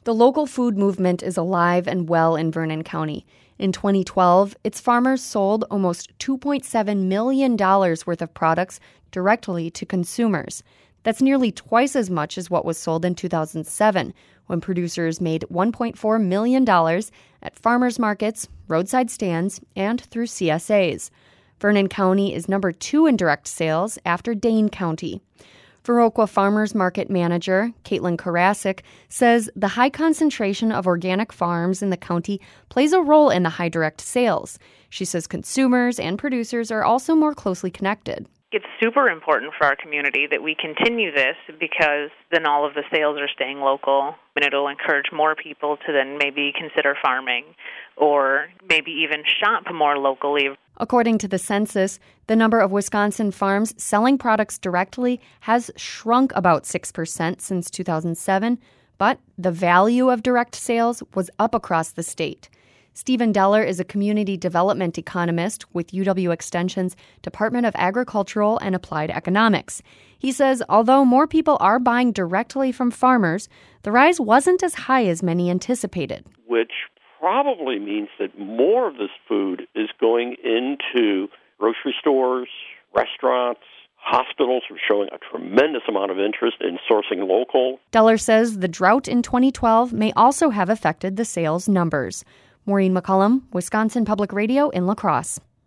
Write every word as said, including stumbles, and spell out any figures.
The local food movement is alive and well in Vernon County. In twenty twelve, its farmers sold almost two point seven million dollars worth of products directly to consumers. That's nearly twice as much as what was sold in two thousand seven, when producers made one point four million dollars at farmers markets, roadside stands, and through C S As. Vernon County is number two in direct sales after Dane County. Viroqua Farmers Market Manager Caitlin Karasik says the high concentration of organic farms in the county plays a role in the high direct sales. She says consumers and producers are also more closely connected. It's super important for our community that we continue this because then all of the sales are staying local, and it'll encourage more people to then maybe consider farming or maybe even shop more locally. According to the census, the number of Wisconsin farms selling products directly has shrunk about six percent since two thousand seven, but the value of direct sales was up across the state. Stephen Deller is a community development economist with U W Extension's Department of Agricultural and Applied Economics. He says although more people are buying directly from farmers, the rise wasn't as high as many anticipated. Which probably means that more of this food is going into grocery stores, restaurants, hospitals are showing a tremendous amount of interest in sourcing local. Deller says the drought in twenty twelve may also have affected the sales numbers. Maureen McCullum, Wisconsin Public Radio in La Crosse.